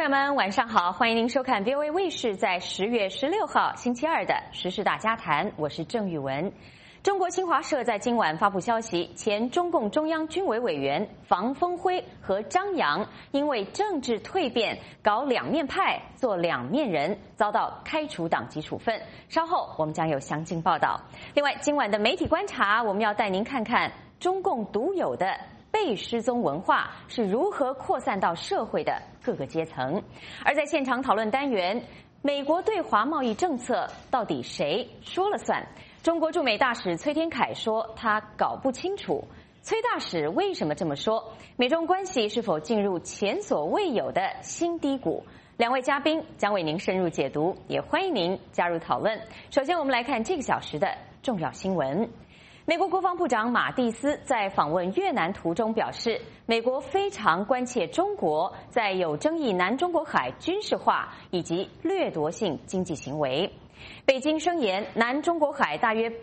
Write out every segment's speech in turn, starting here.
友们，晚上好，欢迎您收看 VOA 卫视在10月16号星期二的时事大家谈，我是郑玉文。中国新华社在今晚发布消息，前中共中央军委委员房峰辉和张扬因为政治蜕变、搞两面派、做两面人，遭到开除党籍处分。稍后我们将有详尽报道。另外，今晚的媒体观察，我们要带您看看中共独有的被失踪文化是如何扩散到社会的各个阶层。而在现场讨论单元，美国对华贸易政策到底谁说了算？中国驻美大使崔天凯说他搞不清楚。崔大使为什么这么说？美中关系是否进入前所未有的新低谷？两位嘉宾将为您深入解读，也欢迎您加入讨论。首先，我们来看这个小时的重要新闻。美国国防部长马蒂斯在访问越南途中表示，美国非常关切中国在有争议南中国海军事化以及掠夺性经济行为。北京声言，南中国海大约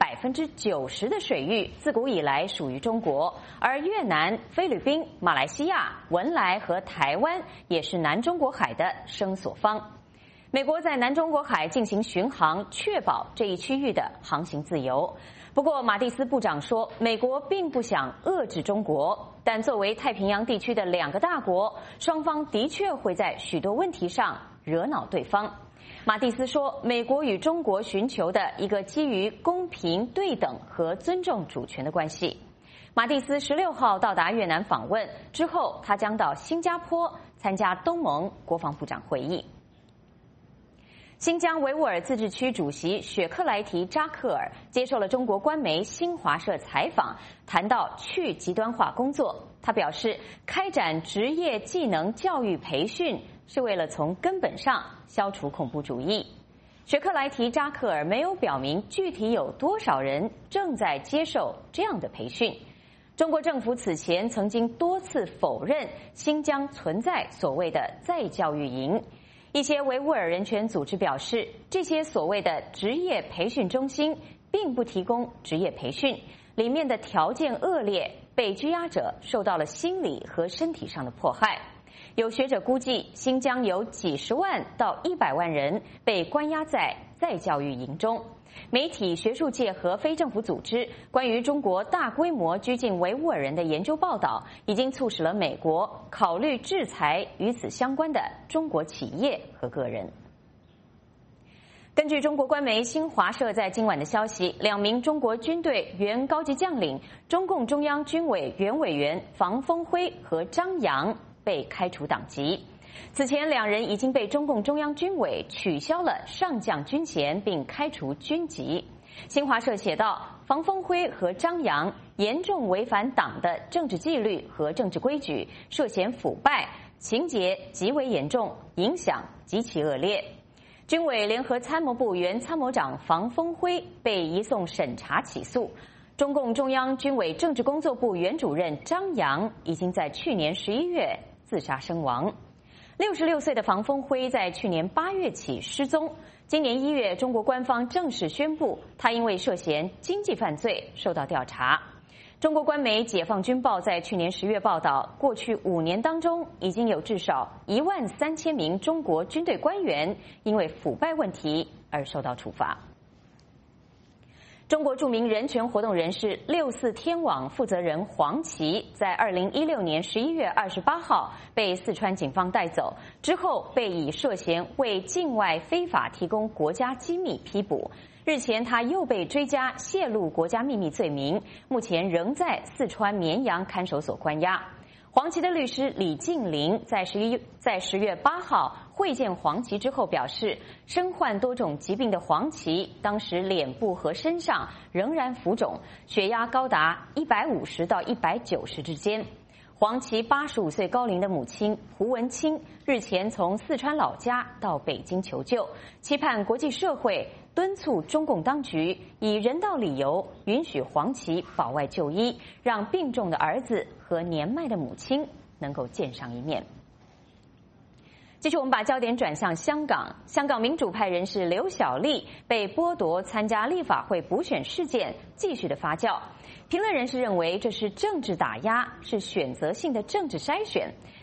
90%的水域自古以来属于中国，而越南、菲律宾、马来西亚、文莱和台湾也是南中国海的声索方。美国在南中国海进行巡航，确保这一区域的航行自由。不过，马蒂斯部长说，美国并不想遏制中国，但作为太平洋地区的两个大国，双方的确会在许多问题上惹恼对方。马蒂斯说，美国与中国寻求的一个基于公平、对等和尊重主权的关系。马蒂斯16号到达越南访问之后，他将到新加坡参加东盟国防部长会议。新疆维吾尔自治区主席雪克莱提扎克尔接受了中国官媒新华社采访，谈到去极端化工作。他表示，开展职业技能教育培训是为了从根本上消除恐怖主义。雪克莱提扎克尔没有表明具体有多少人正在接受这样的培训。中国政府此前曾经多次否认新疆存在所谓的再教育营。一些维吾尔人权组织表示，这些所谓的职业培训中心并不提供职业培训，里面的条件恶劣，被拘押者受到了心理和身体上的迫害。有学者估计，新疆有几十万到100万人被关押在再教育营中。媒体、学术界和非政府组织关于中国大规模拘禁维吾尔人的研究报道，已经促使了美国考虑制裁与此相关的中国企业和个人。根据中国官媒新华社在今晚的消息，2名中国军队原高级将领、中共中央军委原委员房峰辉和张扬被开除党籍。此前2人已经被中共中央军委取消了上将军衔并开除军籍。新华社写道，房峰辉和张扬严重违反党的政治纪律和政治规矩，涉嫌腐败，情节极为严重，影响极其恶劣。军委联合参谋部原参谋长房峰辉被移送审查起诉。中共中央军委政治工作部原主任张扬已经在去年11月自杀身亡。66岁的房峰辉在去年8月起失踪，今年1月，中国官方正式宣布他因为涉嫌经济犯罪受到调查。中国官媒《解放军报》在去年10月报道，过去5年当中，已经有至少13000名中国军队官员因为腐败问题而受到处罚。中国著名人权活动人士64天网负责人黄琦在2016年11月28号被四川警方带走，之后被以涉嫌为境外非法提供国家机密批捕。日前，他又被追加泄露国家秘密罪名，目前仍在四川绵阳看守所关押。黄琦的律师李静林在10月8号会见黄琦之后表示，身患多种疾病的黄琦当时脸部和身上仍然浮肿，血压高达150到190之间。黄琦85岁高龄的母亲胡文清日前从四川老家到北京求救，期盼国际社会敦促中共当局以人道理由允许黄琦保外就医，让病重的儿子和年迈的母亲能够见上一面。继续，我们把焦点转向香港。香港民主派人士刘小丽被剥夺参加立法会补选事件继续的发酵。评论人士认为这是政治打压，是选择性的政治筛选。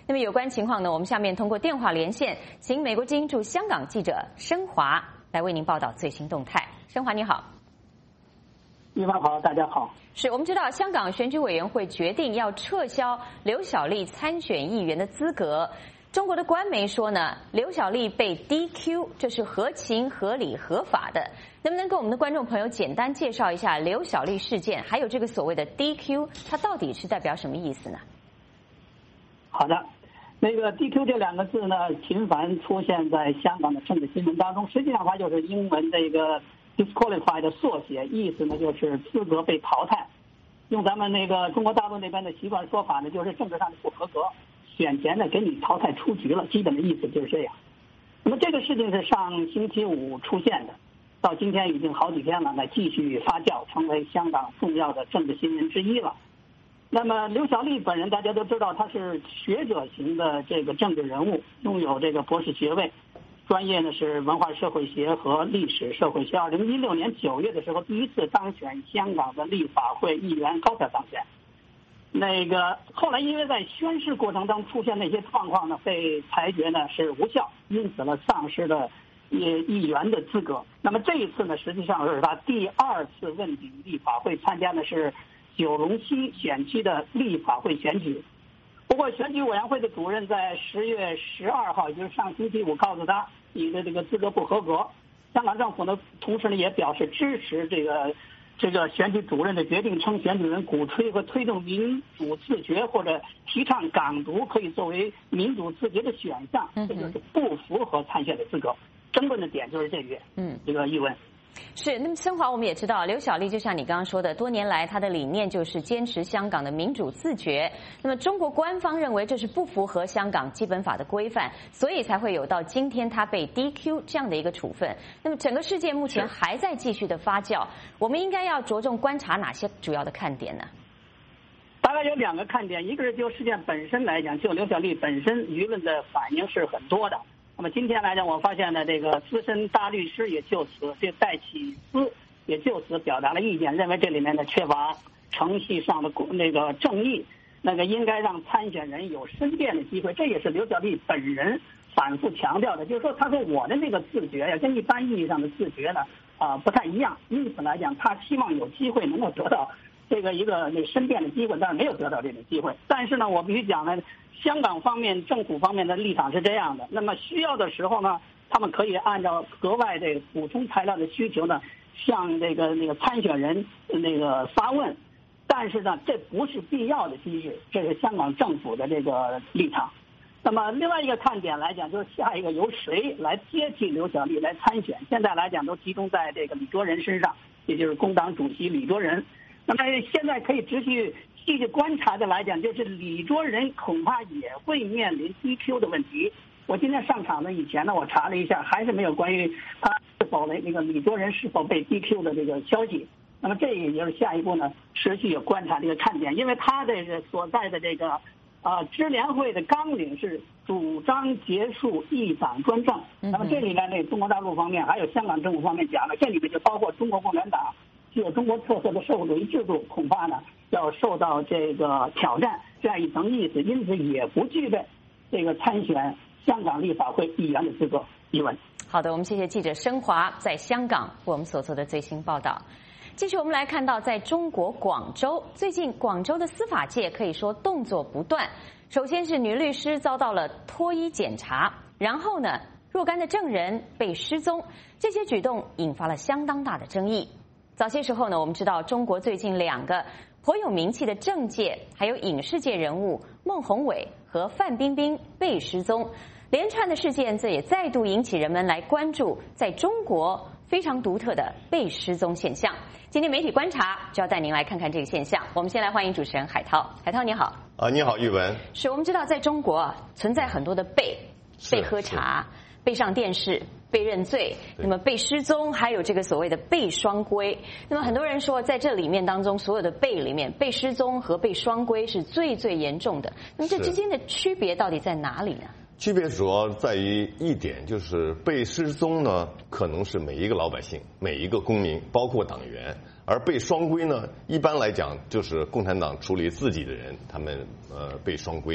那么有关情况呢，我们下面通过电话连线，请美国之音驻香港记者申华来为您报道最新动态。申华你好。 玉芳好，大家好。 是我们知道香港选举委员会决定要撤销刘小丽参选议员的资格。中国的官媒说呢，刘小丽被 DQ， 这是合情、合理、合法的。能不能跟我们的观众朋友简单介绍一下刘小丽事件，还有这个所谓的 DQ， 它到底是代表什么意思呢？ 好的，那个 DQ 这两个字呢，频繁出现在香港的政治新闻当中。实际上它就是英文这个 disqualify 的缩写，意思呢就是资格被淘汰。用咱们那个中国大陆那边的习惯说法呢，就是政治上的不合格，选前呢给你淘汰出局了，基本的意思就是这样。那么这个事情是上星期五出现的，到今天已经好几天了，那继续发酵，成为香港重要的政治新闻之一了。那么刘小丽本人大家都知道，她是学者型的这个政治人物，拥有这个博士学位，专业呢是文化社会学和历史社会学。2016年9月的时候，第一次当选香港的立法会议员，高票当选。那个后来因为在宣誓过程当中出现那些状况呢，被裁决呢是无效，因此呢丧失了议员的资格。那么这一次呢，实际上是他第二次问鼎立法会，参加的是九龙西选区的立法会选举。不过选举委员会的主任在10月12号，也就是上星期五告诉他，你的这个资格不合格。香港政府呢，同时呢也表示支持这个选举主任的决定，称选举人鼓吹和推动民主自觉或者提倡港独可以作为民主自觉的选项，这就是不符合参选的资格。争论的点就是这个，这个议文。 是，那么申华我们也知道，刘小丽就像你刚刚说的，多年来她的理念就是坚持香港的民主自觉。那么中国官方认为这是不符合香港基本法的规范，所以才会有到今天她被 DQ 这样的一个处分。那么整个事件目前还在继续的发酵，我们应该要着重观察哪些主要的看点呢？ 大概有两个看点，一个是就事件本身来讲，就刘小丽本身舆论的反应是很多的。那么今天来讲，我发现呢，这个资深大律师也就此，这戴启思也就此表达了意见，认为这里面呢缺乏程序上的那个正义，那个应该让参选人有申辩的机会。这也是刘小丽本人反复强调的，就是说，他说我的那个自觉呀，跟一般意义上的自觉呢不太一样，因此来讲，他希望有机会能够得到这个一个那申辩的机会，但是没有得到这种机会。但是呢，我必须讲呢，香港方面政府方面的立场是这样的，那么需要的时候呢，他们可以按照额外的补充材料的需求呢，向那个参选人那个发问，但是呢，这不是必要的机制，这是香港政府的这个立场。那么另外一个看点来讲，就是下一个由谁来接替刘小丽来参选，现在来讲都集中在这个李卓人身上，也就是工党主席李卓人。那么现在可以继续观察的来讲，就是李卓人恐怕也会面临 DQ 的问题。我今天上场呢以前呢，我查了一下，还是没有关于他是否那个李卓人是否被 DQ 的这个消息。那么这也就是下一步呢，持续有观察这个看点，因为他这个所在的这个支联会的纲领是主张结束一党专政。那么这里面呢，中国大陆方面还有香港政府方面讲了，这里面就包括中国共产党具有中国特色的社会主义制度，恐怕呢要受到这个挑战这样一层意思，因此也不具备这个参选香港立法会议员的资格。一文。 好的，我们谢谢记者申华在香港为我们所做的最新报道。继续我们来看到，在中国广州，最近广州的司法界可以说动作不断。首先是女律师遭到了脱衣检查，然后呢，若干的证人被失踪，这些举动引发了相当大的争议。早些时候呢，我们知道中国最近两个颇有名气的政界还有影视界人物孟宏伟和范冰冰被失踪，连串的事件这也再度引起人们来关注在中国非常独特的被失踪现象。今天媒体观察就要带您来看看这个现象。我们先来欢迎主持人海涛。海涛你好。 你好，玉文。 是我们知道在中国存在很多的被喝茶、被上电视、被认罪，那么被失踪，还有这个所谓的被双规。那么很多人说，在这里面当中，所有的被里面，被失踪和被双规是最严重的。那么这之间的区别到底在哪里呢？ 区别主要在于一点，就是被失踪呢，可能是每一个老百姓、每一个公民，包括党员；而被双规呢，一般来讲就是共产党处理自己的人，他们被双规。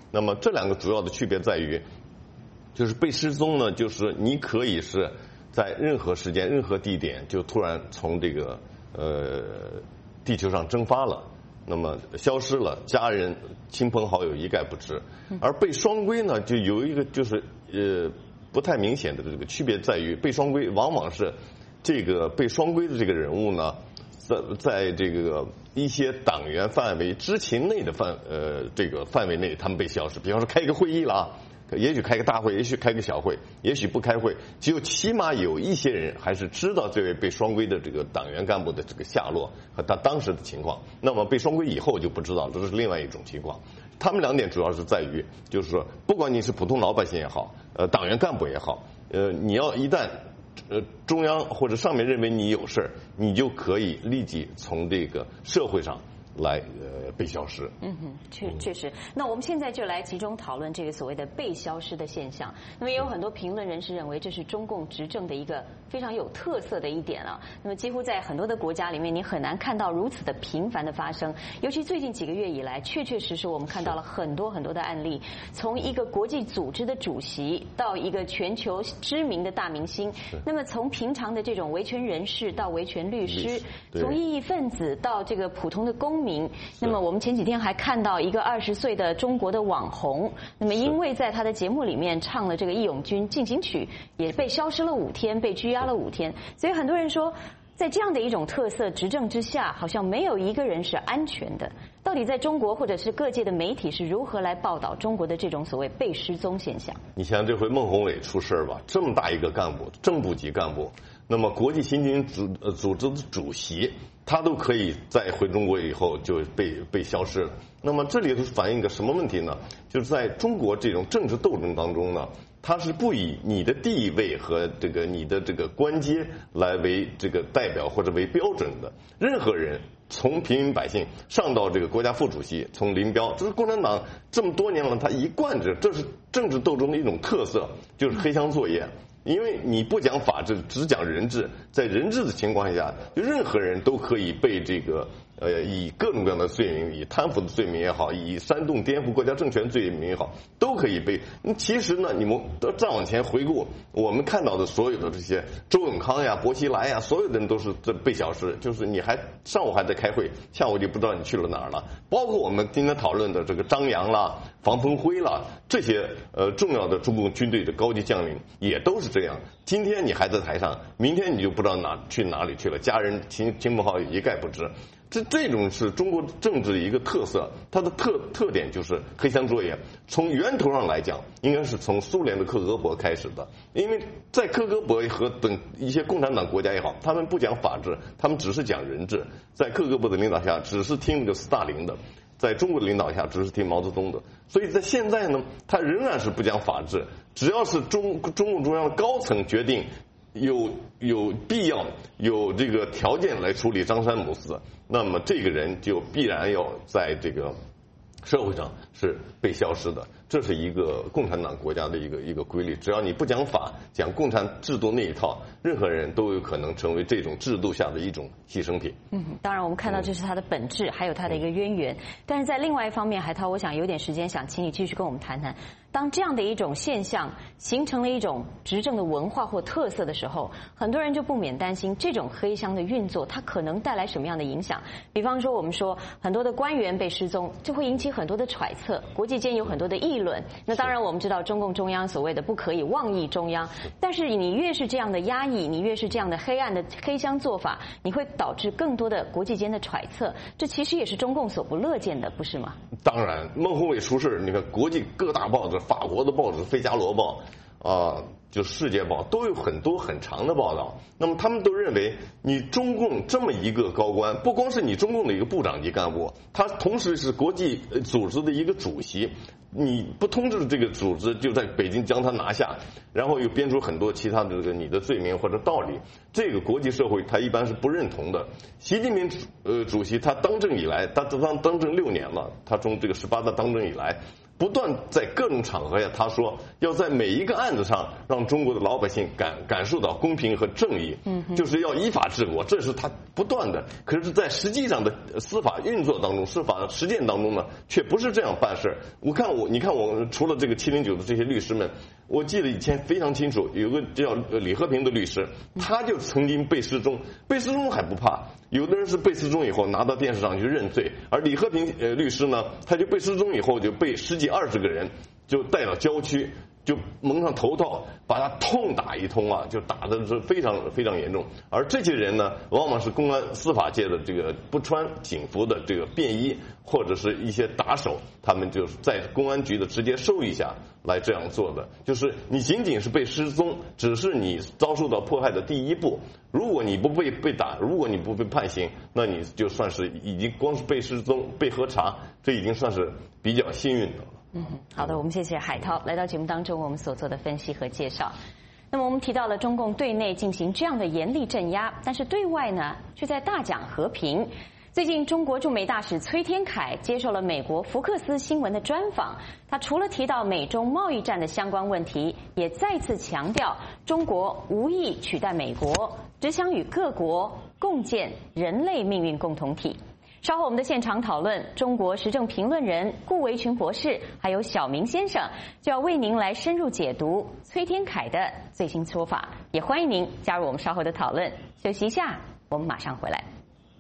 那么这两个主要的区别在于，就是被失踪呢，就是你可以是在任何时间、任何地点就突然从这个地球上蒸发了，那么消失了，家人、亲朋好友一概不知。而被双规呢，就有一个就是不太明显的这个区别在于，被双规往往是这个被双规的这个人物呢，在这个一些党员范围知情内的这个范围内，他们被消失。比方说开一个会议了，也许开个大会，也许开个小会，也许不开会，只有起码有一些人还是知道这位被双规的这个党员干部的这个下落和他当时的情况。那么被双规以后就不知道了，这是另外一种情况。他们两点主要是在于，就是说，不管你是普通老百姓也好，党员干部也好，你要一旦中央或者上面认为你有事儿，你就可以立即从这个社会上来被消失。 确实。那我们现在就来集中讨论这个所谓的被消失的现象。那么也有很多评论人士认为，这是中共执政的一个非常有特色的一点啊。那么几乎在很多的国家里面，你很难看到如此的频繁的发生。尤其最近几个月以来，确确实实我们看到了很多很多的案例，从一个国际组织的主席到一个全球知名的大明星，那么从平常的这种维权人士到维权律师，从异议分子到这个普通的公民。那么我们前几天还看到一个20岁的中国的网红，那么因为在他的节目里面唱了这个《义勇军进行曲》，也被消失了5天，被拘押了5天。所以很多人说，在这样的一种特色执政之下，好像没有一个人是安全的。到底在中国或者是各界的媒体是如何来报道中国的这种所谓被失踪现象？ 你像这回孟宏伟出事吧，这么大一个干部，正部级干部，那么国际刑警组织的主席，他都可以在回中国以后就被消失了。那么这里头反映一个什么问题呢？就是在中国这种政治斗争当中呢，它是不以你的地位和这个你的这个官阶来为这个代表或者为标准的。任何人从平民百姓上到这个国家副主席，从林彪，这是共产党这么多年了，他一贯着，这是政治斗争的一种特色，就是黑箱作业。因为你不讲法治，只讲人治，在人治的情况下，就任何人都可以被这个以各种各样的罪名，以贪腐的罪名也好，以煽动颠覆国家政权罪名也好，都可以被。其实呢，你们再往前回顾，我们看到的所有的这些周永康呀、薄熙来呀，所有的人都是被消失，就是你还上午还在开会，下午就不知道你去了哪儿了。包括我们今天讨论的这个张扬啦、房峰辉啦，这些重要的中共军队的高级将领也都是这样。今天你还在台上，明天你就不知道去哪里去了，家人亲朋好友一概不知。这种是中国政治的一个特色，它的特点就是黑箱作业。从源头上来讲，应该是从苏联的克格勃开始的，因为在克格勃和等一些共产党国家也好，他们不讲法治，他们只是讲人治。在克格勃的领导下，只是听那个斯大林的；在中国的领导下，只是听毛泽东的。所以在现在呢，他仍然是不讲法治，只要是中共中央的高层决定有必要有这个条件来处理张三母四，那么这个人就必然要在这个社会上是被消失的。这是一个共产党国家的一个规律，只要你不讲法，讲共产制度那一套，任何人都有可能成为这种制度下的一种牺牲品。 当然我们看到这是它的本质，还有它的一个渊源。但是在另外一方面，海涛，我想有点时间想请你继续跟我们谈谈，当这样的一种现象形成了一种执政的文化或特色的时候，很多人就不免担心这种黑箱的运作它可能带来什么样的影响。比方说我们说很多的官员被失踪，就会引起很多的揣测，国际间有很多的议论。那当然我们知道中共中央所谓的不可以妄议中央，但是你越是这样的压抑，你越是这样的黑暗的黑箱做法，你会导致更多的国际间的揣测，这其实也是中共所不乐见的，不是吗？ 当然，孟宏伟出事，你看国际各大报纸，法国的报纸《费加罗报》就《世界报》都有很多很长的报道。那么他们都认为，你中共这么一个高官，不光是你中共的一个部长级干部，他同时是国际组织的一个主席。你不通知这个组织，就在北京将他拿下，然后又编出很多其他的这个你的罪名或者道理，这个国际社会他一般是不认同的。习近平主席他当政以来，他当政6年了，他从这个18大当政以来， 不断在各种场合下，他说要在每一个案子上让中国的老百姓感受到公平和正义，就是要依法治国，这是他不断的。可是，在实际上的司法运作当中、司法实践当中呢，却不是这样办事。你看我除了这个709的这些律师们，我记得以前非常清楚，有个叫李和平的律师，他就曾经被失踪还不怕。有的人是被失踪以后拿到电视上去认罪，而李和平律师呢，他就被失踪以后就被10几20个人就带到郊区，就蒙上头套，把他痛打一通啊，就打的是非常非常严重。而这些人呢，往往是公安司法界的这个不穿警服的这个便衣或者是一些打手，他们就是在公安局的直接授意下来这样做的。就是你仅仅是被失踪，只是你遭受到迫害的第一步。如果你不被打，如果你不被判刑，那你就算是已经光是被失踪、被核查，这已经算是比较幸运的了。 好的，我们谢谢海涛来到节目当中我们所做的分析和介绍。那么我们提到了中共对内进行这样的严厉镇压，但是对外呢却在大讲和平。最近，中国驻美大使崔天凯接受了美国福克斯新闻的专访。他除了提到美中贸易战的相关问题，也再次强调中国无意取代美国，只想与各国共建人类命运共同体。稍后我们的现场讨论，中国时政评论人顾维群博士还有小明先生就要为您来深入解读崔天凯的最新说法，也欢迎您加入我们稍后的讨论。休息一下，我们马上回来。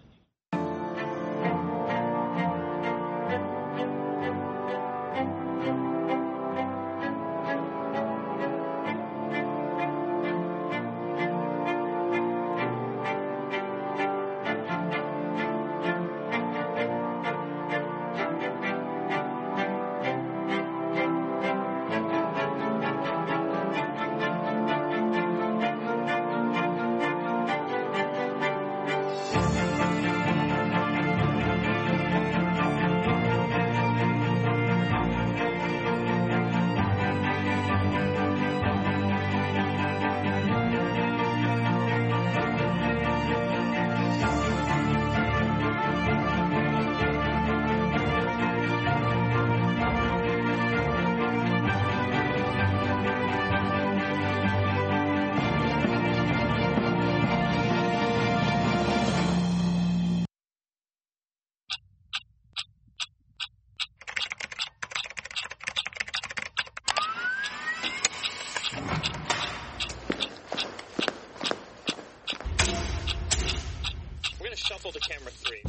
Shuffle to camera 3.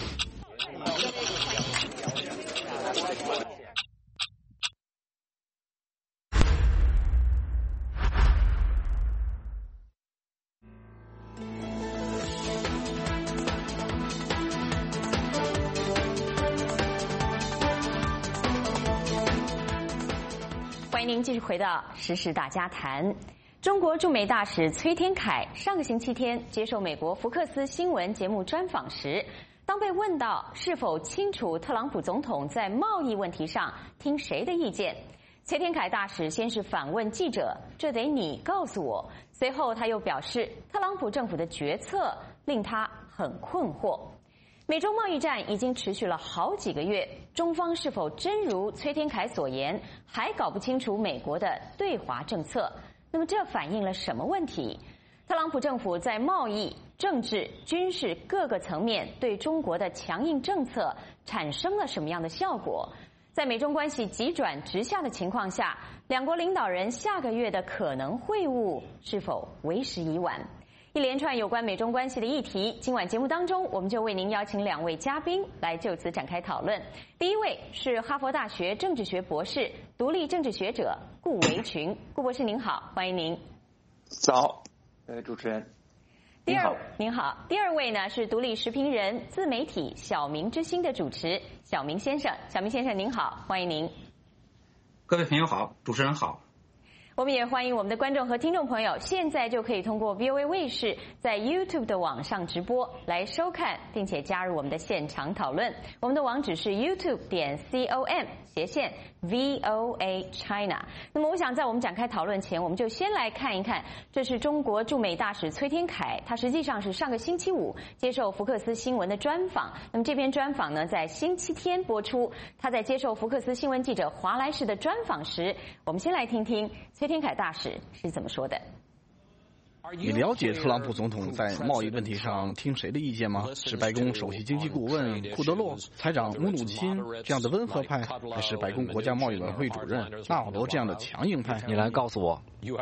欢迎您继续回到时事大家谈。中国驻美大使崔天凯上个星期天接受美国福克斯新闻节目专访时，当被问到是否清楚特朗普总统在贸易问题上听谁的意见，崔天凯大使先是反问记者：“这得你告诉我。”随后他又表示，特朗普政府的决策令他很困惑。美中贸易战已经持续了好几个月，中方是否真如崔天凯所言，还搞不清楚美国的对华政策？那么这反映了什么问题？特朗普政府在贸易、政治、军事各个层面对中国的强硬政策产生了什么样的效果？在美中关系急转直下的情况下，两国领导人下个月的可能会晤是否为时已晚？一连串有关美中关系的议题，今晚节目当中我们就为您邀请两位嘉宾来就此展开讨论。第一位是哈佛大学政治学博士、独立政治学者顾维群。顾博士您好，欢迎您。 早，主持人。 您好。第二位呢是独立时评人、自媒体小明之星的主持小明先生。小明先生您好，欢迎您。 各位朋友好，主持人好。 我们也欢迎我们的观众和听众朋友，现在就可以通过 VOA 卫视在 YouTube 的网上直播来收看，并且加入我们的现场讨论。我们的网址是 youtube.com/VOA China。那么，我想在我们展开讨论前，我们就先来看一看，这是中国驻美大使崔天凯，他实际上是上个星期五接受福克斯新闻的专访。那么这篇专访呢，在星期天播出。他在接受福克斯新闻记者华莱士的专访时，我们先来听听崔天凯大使是怎么说的。 你了解特朗普总统在贸易问题上听谁的意见吗？是白宫首席经济顾问库德洛、财长姆努钦这样的温和派，还是白宫国家贸易委员会主任纳瓦罗这样的强硬派？ 你来告诉我。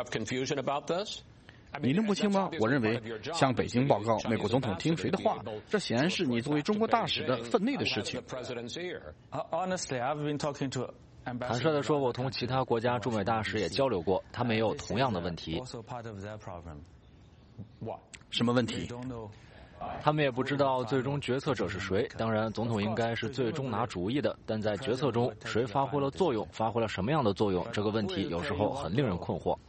你弄不清吗？我认为向北京报告美国总统听谁的话，这显然是你作为中国大使的分内的事情。 坦率地说，我同其他国家驻美大使也交流过，他们也有同样的问题。 什么问题？ 他们也不知道最终决策者是谁。当然，总统应该是最终拿主意的，但在决策中谁发挥了作用，发挥了什么样的作用，这个问题有时候很令人困惑。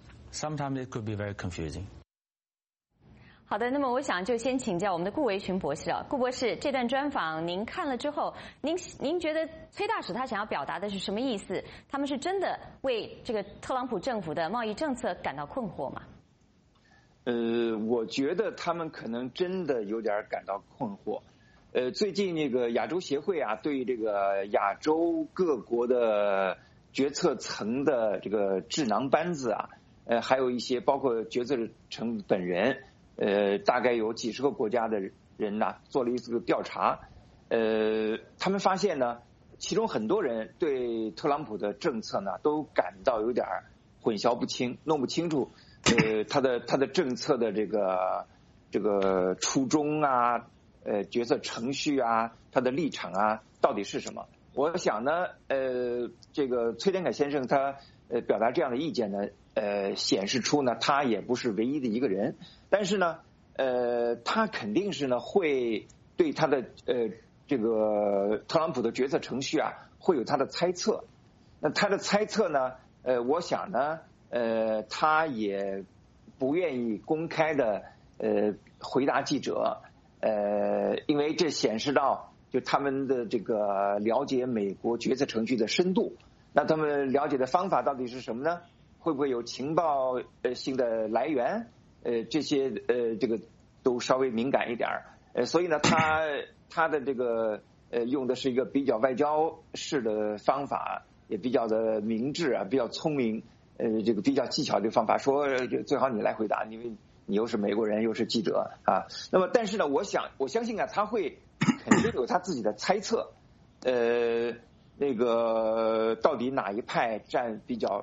好的，那么我想就先请教我们的顾维群博士啊，顾博士，这段专访您看了之后，您觉得崔大使他想要表达的是什么意思？他们是真的为这个特朗普政府的贸易政策感到困惑吗？ 我觉得他们可能真的有点感到困惑。最近那个亚洲协会啊，对这个亚洲各国的决策层的这个智囊班子啊，还有一些包括决策层本人。大概有几十个国家的人呢，做了一次调查。他们发现呢，其中很多人对特朗普的政策呢，都感到有点混淆不清，弄不清楚。他的政策的这个初衷啊，决策程序啊，他的立场啊，到底是什么？我想呢，这个崔天凯先生他表达这样的意见呢，显示出呢，他也不是唯一的一个人。但是呢，他肯定是呢会对他的这个特朗普的决策程序啊，会有他的猜测。那他的猜测呢，我想呢，他也不愿意公开的回答记者，因为这显示到就他们的这个了解美国决策程序的深度。那他们了解的方法到底是什么呢？会不会有情报性的来源？这些这个都稍微敏感一点所以呢，他的这个用的是一个比较外交式的方法，也比较的明智啊，比较聪明，这个比较技巧的方法，说最好你来回答，因为你又是美国人，又是记者啊。那么，但是呢，我相信啊，他会肯定有他自己的猜测，那个到底哪一派占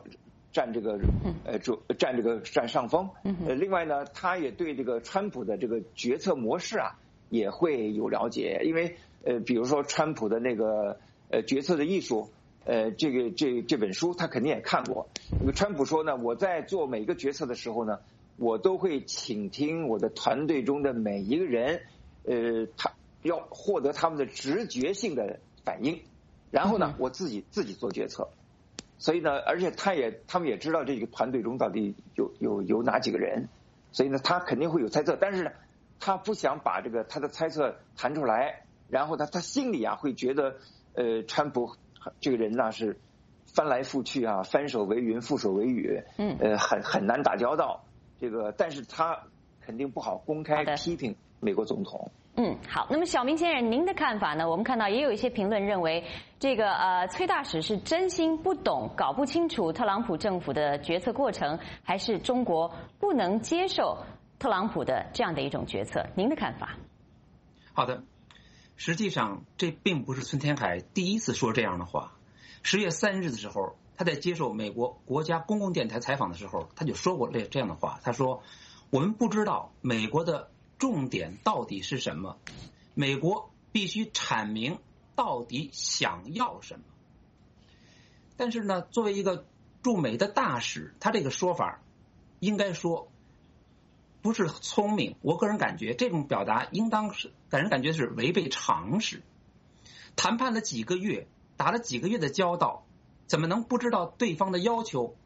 上风。另外呢，他也对这个川普的这个决策模式啊也会有了解，因为比如说川普的那个决策的艺术，这本书他肯定也看过。那个川普说呢，我在做每一个决策的时候呢，我都会倾听我的团队中的每一个人，他要获得他们的直觉性的反应，然后呢，我自己做决策。所以呢，而且他们也知道这个团队中到底有哪几个人，所以呢，他肯定会有猜测，但是呢，他不想把这个他的猜测谈出来，然后他心里啊会觉得，川普这个人呢是翻来覆去啊，翻手为云，覆手为雨，很难打交道。这个，但是他肯定不好公开批评美国总统。 好。那么小明先生，您的看法呢？我们看到也有一些评论认为，这个崔大使是真心不懂、搞不清楚特朗普政府的决策过程，还是中国不能接受特朗普的这样的一种决策？您的看法？ 好的，实际上这并不是孙天凯第一次说这样的话。10月3日的时候，他在接受美国国家公共电台采访的时候，他就说过这样的话。他说：“我们不知道美国的重点到底是什么，美国必须阐明到底想要什么。”但是呢，作为一个驻美的大使，他这个说法应该说不是聪明。我个人感觉这种表达应当是给人感觉是违背常识。谈判了几个月，打了几个月的交道，怎么能不知道对方的要求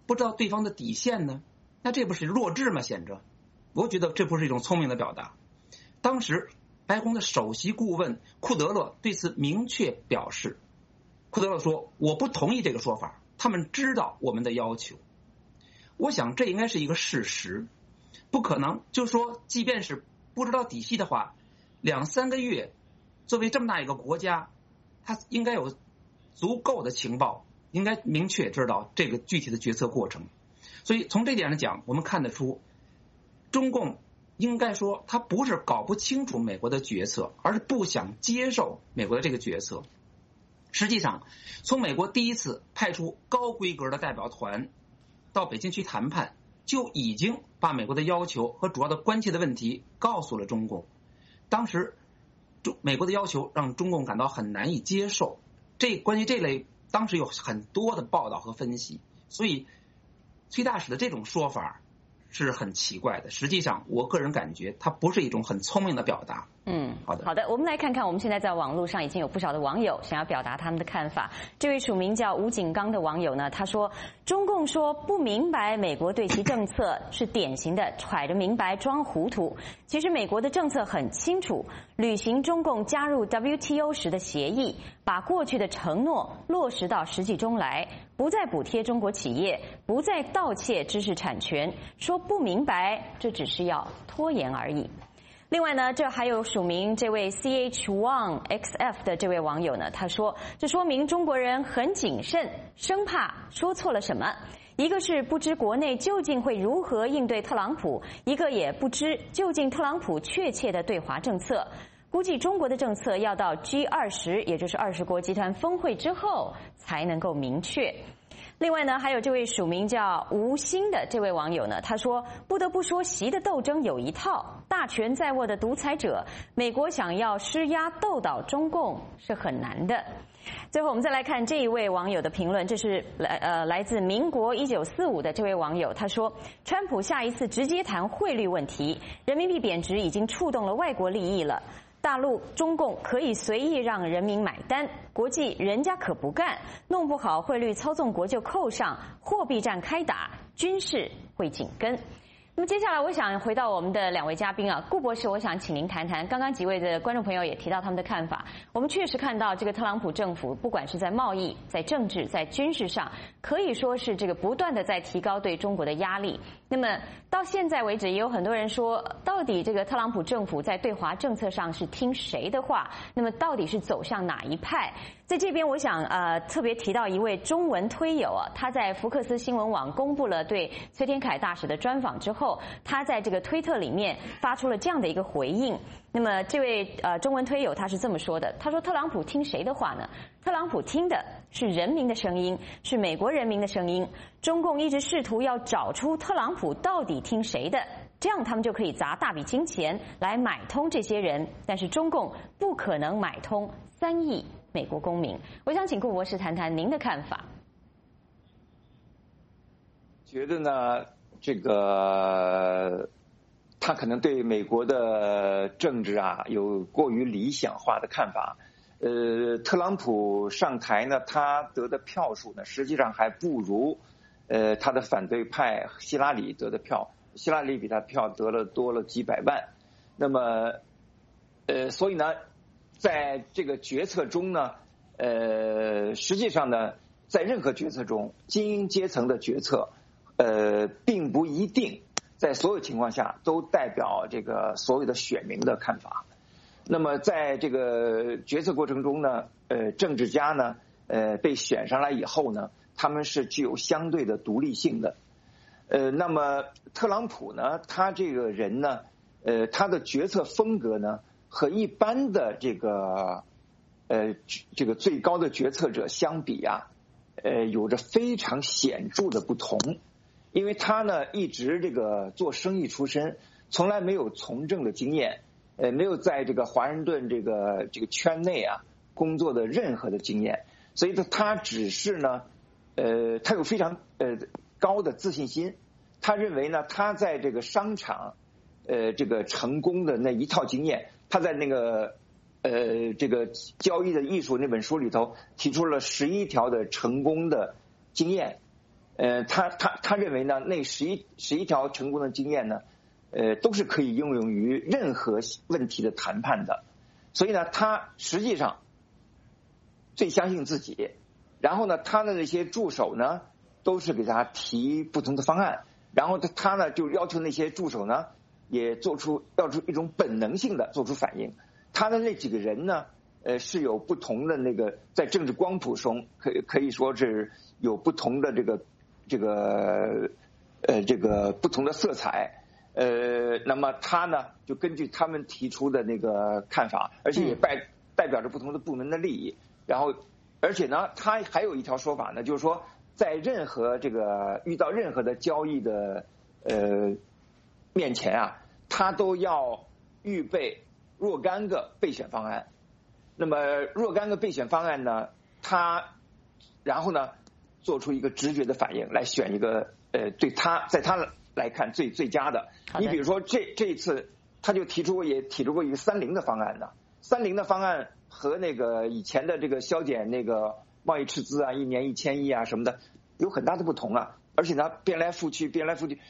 不知道对方的底线呢？那这不是弱智吗？显着，我觉得这不是一种聪明的表达。当时白宫的首席顾问库德勒对此明确表示，库德勒说：“我不同意这个说法，他们知道我们的要求。”我想这应该是一个事实，不可能就说即便是不知道底细的话，2-3个月，作为这么大一个国家，他应该有足够的情报，应该明确知道这个具体的决策过程。所以从这点来讲，我们看得出，中共应该说他不是搞不清楚美国的决策，而是不想接受美国的这个决策。实际上，从美国第一次派出高规格的代表团到北京去谈判，就已经把美国的要求和主要的关切的问题告诉了中共。当时美国的要求让中共感到很难以接受，关于这类当时有很多的报道和分析，所以崔大使的这种说法是很奇怪的。实际上我个人感觉它不是一种很聪明的表达。好的， 我们来看看，我们现在在网络上已经有不少的网友想要表达他们的看法。这位署名叫吴景刚的网友呢，他说中共说不明白美国对其政策是典型的揣着明白装糊涂，其实美国的政策很清楚，履行中共加入 WTO 时的协议，把过去的承诺落实到实际中来，不再补贴中国企业，不再盗窃知识产权，说不明白这只是要拖延而已。另外呢，这还有署名这位 CH1XF 的这位网友呢，他说这说明中国人很谨慎，生怕说错了什么。一个是不知国内究竟会如何应对特朗普，一个也不知究竟特朗普确切的对华政策。估计中国的政策要到 G20， 也就是20国集团峰会之后才能够明确。另外呢，还有这位署名叫吴昕的这位网友呢，他说不得不说习的斗争有一套，大权在握的独裁者，美国想要施压斗倒中共是很难的。最后我们再来看这一位网友的评论，这是来自民国1945的这位网友，他说川普下一次直接谈汇率问题，人民币贬值已经触动了外国利益了，大陆中共可以随意让人民买单，国际人家可不干，弄不好汇率操纵国就扣上，货币战开打，军事会紧跟。那么接下来我想回到我们的两位嘉宾啊，顾博士，我想请您谈谈刚刚几位的观众朋友也提到他们的看法。我们确实看到这个特朗普政府不管是在贸易、在政治、在军事上，可以说是这个不断的在提高对中国的压力。那么到现在为止，也有很多人说，到底这个特朗普政府在对华政策上是听谁的话？那么到底是走向哪一派？在这边我想特别提到一位中文推友啊，他在福克斯新闻网公布了对崔天凯大使的专访之后，他在这个推特里面发出了这样的一个回应。那么这位中文推友他是这么说的，他说特朗普听谁的话呢？特朗普听的是人民的声音，是美国人民的声音。中共一直试图要找出特朗普到底听谁的，这样他们就可以砸大笔金钱来买通这些人，但是中共不可能买通3亿美国公民。我想请顾博士谈谈您的看法。 觉得呢，这个他可能对美国的政治啊有过于理想化的看法。特朗普上台呢，他得的票数呢，实际上还不如他的反对派希拉里得的票。希拉里比他票得了多了几百万。那么所以呢，在这个决策中呢，实际上呢，在任何决策中，精英阶层的决策并不一定在所有情况下都代表这个所有的选民的看法。那么在这个决策过程中呢，政治家呢被选上来以后呢，他们是具有相对的独立性的。那么特朗普呢，他这个人呢，他的决策风格呢，和一般的这个最高的决策者相比啊，有着非常显著的不同。因为他呢一直这个做生意出身，从来没有从政的经验，没有在这个华盛顿这个圈内啊工作的任何的经验，所以他只是呢，他有非常高的自信心。他认为呢，他在这个商场这个成功的那一套经验，他在那个这个交易的艺术那本书里头提出了11条的成功的经验。 他认为呢，那11条成功的经验呢，都是可以应用于任何问题的谈判的。所以呢，他实际上最相信自己。然后呢，他的那些助手呢，都是给他提不同的方案。然后他呢，就要求那些助手呢，也要出一种本能性的做出反应。他的那几个人呢，是有不同的那个在政治光谱中可以说是有不同的这个不同的色彩。那么他呢，就根据他们提出的那个看法，而且也代表着不同的部门的利益。然后，而且呢，他还有一条说法呢，就是说，在任何遇到任何的交易的面前啊，他都要预备若干个备选方案。那么若干个备选方案呢，然后呢，做出一个直觉的反应，来选一个在他来看最佳的。你比如说这一次，他就提出过一个30的方案呢。30的方案和那个以前的这个削减那个贸易赤字啊，1年1000亿啊什么的，有很大的不同啊。而且呢，变来覆去，变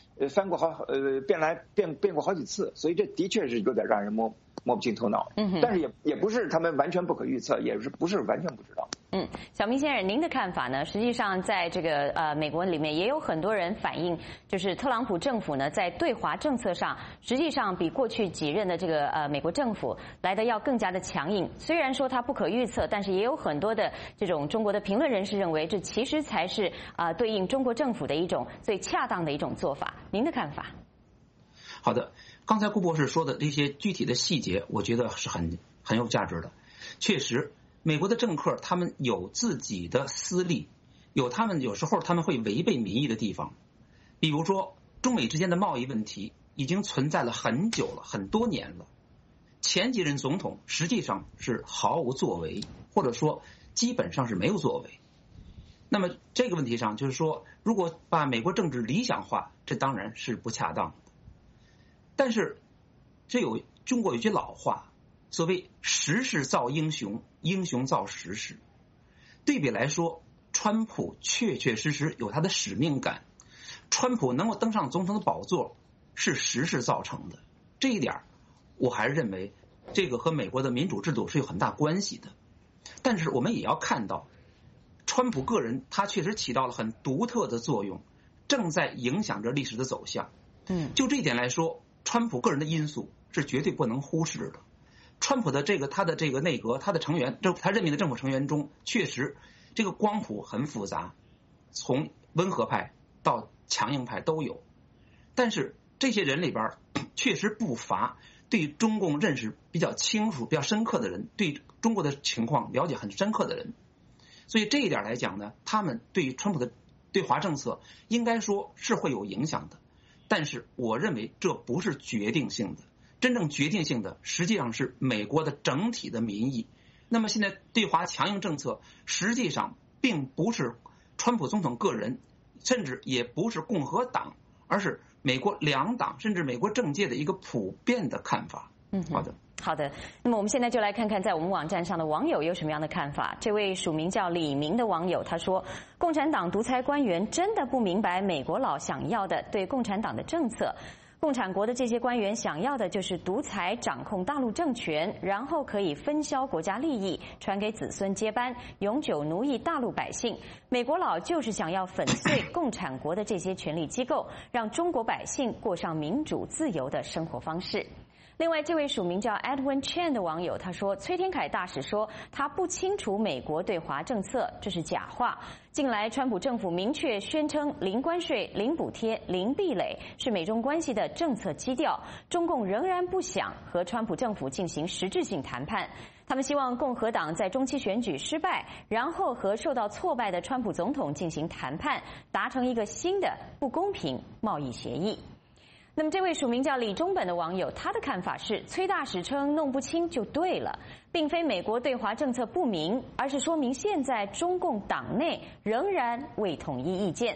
过好几次，所以这的确是有点让人摸不清头脑。但是也不是他们完全不可预测，也不是完全不知道。 小明先生，您的看法呢？实际上，在这个美国里面也有很多人反映，就是特朗普政府呢在对华政策上，实际上比过去几任的这个美国政府来的要更加的强硬。虽然说它不可预测，但是也有很多的这种中国的评论人士认为，这其实才是对应中国政府的一种最恰当的一种做法。您的看法？ 好的，刚才顾博士说的这些具体的细节，我觉得是很有价值的。确实，美国的政客他们有自己的私利，有时候他们会违背民意的地方。比如说，中美之间的贸易问题已经存在了很久了，很多年了。前几任总统实际上是毫无作为，或者说基本上是没有作为。那么这个问题上，就是说，如果把美国政治理想化，这当然是不恰当的。但是，中国有句老话，所谓时势造英雄，英雄造时势。对比来说，川普确实有他的使命感。川普能够登上总统的宝座，是时势造成的。这一点，我还是认为这个和美国的民主制度是有很大关系的。但是我们也要看到，川普个人他确实起到了很独特的作用，正在影响着历史的走向。就这一点来说，川普个人的因素是绝对不能忽视的。川普的他的这个内阁，他的成员，他任命的政府成员中，确实这个光谱很复杂，从温和派到强硬派都有。但是这些人里边确实不乏对中共认识比较清楚、比较深刻的人，对中国的情况了解很深刻的人。所以这一点来讲呢，他们对于川普的对华政策应该说是会有影响的。但是我认为这不是决定性的，真正决定性的实际上是美国的整体的民意。那么现在对华强硬政策实际上并不是川普总统个人，甚至也不是共和党，而是美国两党甚至美国政界的一个普遍的看法。 好的，那么我们现在就来看看在我们网站上的网友有什么样的看法。这位署名叫李明的网友他说，共产党独裁官员真的不明白美国佬想要的对共产党的政策。共产国的这些官员想要的就是独裁掌控大陆政权，然后可以分销国家利益，传给子孙接班，永久奴役大陆百姓。美国佬就是想要粉碎共产国的这些权力机构，让中国百姓过上民主自由的生活方式。另外，这位署名叫 Edwin Chen 的网友他说，崔天凯大使说他不清楚美国对华政策，这是假话。近来川普政府明确宣称零关税、零补贴、零壁垒是美中关系的政策基调，中共仍然不想和川普政府进行实质性谈判。他们希望共和党在中期选举失败，然后和受到挫败的川普总统进行谈判，达成一个新的不公平贸易协议。那么这位署名叫李中本的网友，他的看法是，崔大使称弄不清就对了，并非美国对华政策不明，而是说明现在中共党内仍然未统一意见。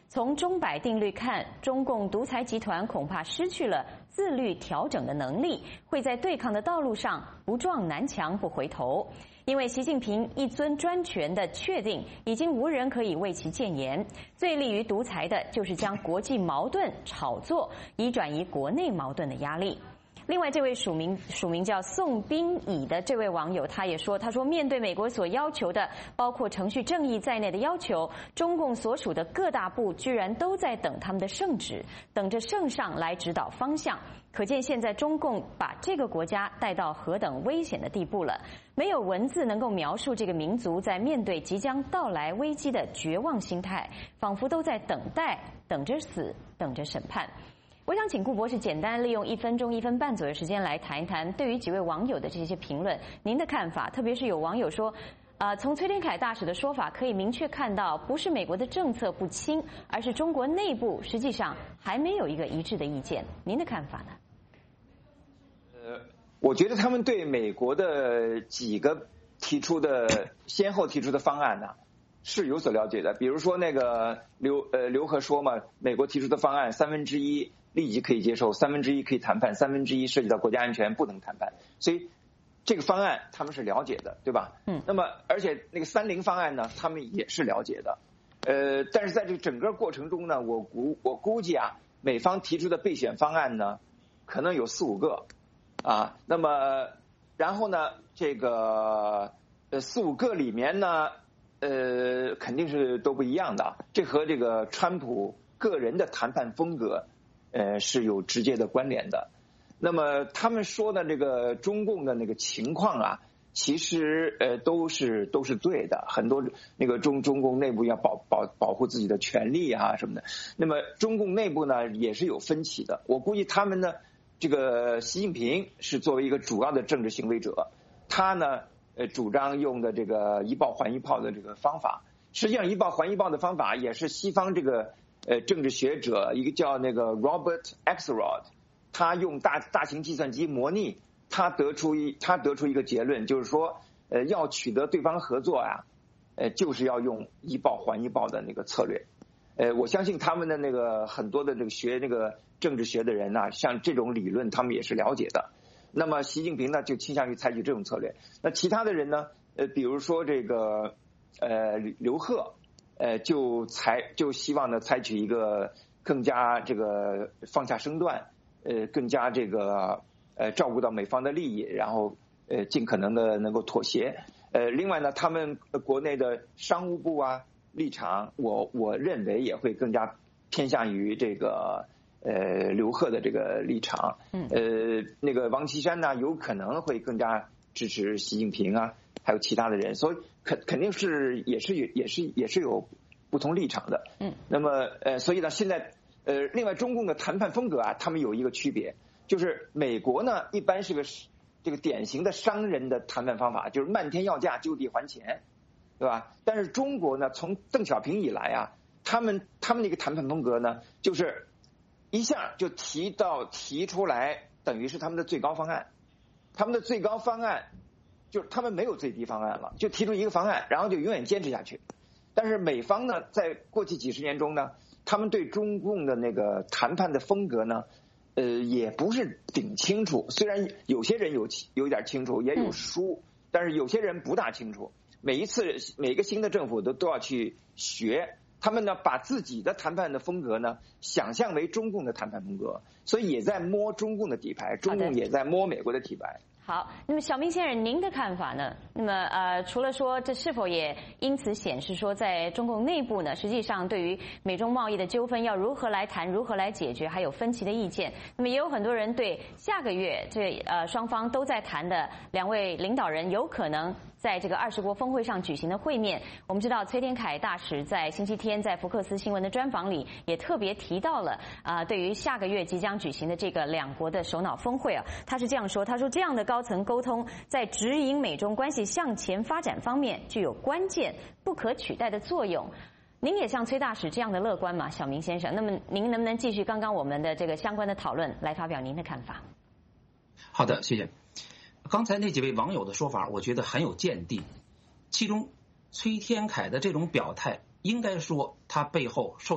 从钟摆定律看，中共独裁集团恐怕失去了自律调整的能力，会在对抗的道路上不撞南墙不回头。因为习近平一尊专权的确定，已经无人可以为其谏言。最利于独裁的就是将国际矛盾炒作，以转移国内矛盾的压力。另外，这位署名叫宋彬乙的这位网友，他说面对美国所要求的包括程序正义在内的要求，中共所属的各大部居然都在等他们的圣旨，等着圣上来指导方向。可见现在中共把这个国家带到何等危险的地步了。没有文字能够描述这个民族在面对即将到来危机的绝望心态，仿佛都在等待，等着死，等着审判。我想请顾博士简单利用1分钟、1分半左右时间来谈一谈对于几位网友的这些评论，您的看法。特别是有网友说，从崔天凯大使的说法可以明确看到，不是美国的政策不清，而是中国内部实际上还没有一个一致的意见。您的看法呢？ 我觉得他们对美国的几个先后提出的方案呢，是有所了解的。比如说那个刘鹤说嘛，美国提出的方案1/3立即可以接受，1/3可以谈判，1/3涉及到国家安全不能谈判，所以这个方案他们是了解的，对吧？那么而且那个30方案呢，他们也是了解的。但是在这个整个过程中呢，我估计啊，美方提出的备选方案呢，可能有4、5个啊。那么然后呢，这个4、5个里面呢，肯定是都不一样的。这和这个川普个人的谈判风格是有直接的关联的。那么他们说的这个中共的那个情况啊，其实都是对的。很多那个中共内部要保护自己的权利啊什么的。那么中共内部呢也是有分歧的。我估计他们呢，这个习近平是作为一个主要的政治行为者，他呢主张用的这个一报还一报的这个方法。实际上一报还一报的方法也是西方这个政治学者，一个叫那个 Robert Axelrod， 他用大型计算机模拟，他得出一个结论，就是说要取得对方合作啊，就是要用一报还一报的那个策略。我相信他们的那个很多的这个学那个政治学的人啊，像这种理论他们也是了解的。那么习近平呢就倾向于采取这种策略。那其他的人呢，比如说这个刘鹤，就希望呢采取一个更加这个放下身段，更加这个照顾到美方的利益，然后尽可能的能够妥协。另外呢，他们国内的商务部啊立场，我认为也会更加偏向于这个刘鹤的这个立场。那个王岐山呢，有可能会更加支持习近平啊，还有其他的人，所以肯定是也是有不同立场的。那么所以呢，现在另外中共的谈判风格啊，他们有一个区别，就是美国呢一般是个这个典型的商人的谈判方法，就是漫天要价就地还钱，对吧？但是中国呢，从邓小平以来啊，他们那个谈判风格呢，就是一下就提出来，等于是他们的最高方案。他们的最高方案就是他们没有最低方案了，就提出一个方案，然后就永远坚持下去。但是美方呢，在过去几十年中呢，他们对中共的那个谈判的风格呢，也不是顶清楚。虽然有些人有点清楚，也有输，但是有些人不大清楚。每个新的政府都要去学。他们呢，把自己的谈判的风格呢，想象为中共的谈判风格，所以也在摸中共的底牌，中共也在摸美国的底牌。 好，那么小明先生，您的看法呢？那么除了说这是否也因此显示说，在中共内部呢，实际上对于美中贸易的纠纷要如何来谈、如何来解决，还有分歧的意见。那么也有很多人对下个月双方都在谈的2位领导人有可能在这个20国峰会上举行的会面，我们知道崔天凯大使在星期天在福克斯新闻的专访里也特别提到了对于下个月即将举行的这个2国的首脑峰会啊，他是这样说，他说这样的高层沟通在指引美中关系向前发展方面具有关键不可取代的作用。您也像崔大使这样的乐观吗，小明先生？那么您能不能继续刚刚我们的这个相关的讨论，来发表您的看法？ 好的，谢谢。刚才那几位网友的说法，我觉得很有见地。其中，崔天凯的这种表态，应该说他背后受到了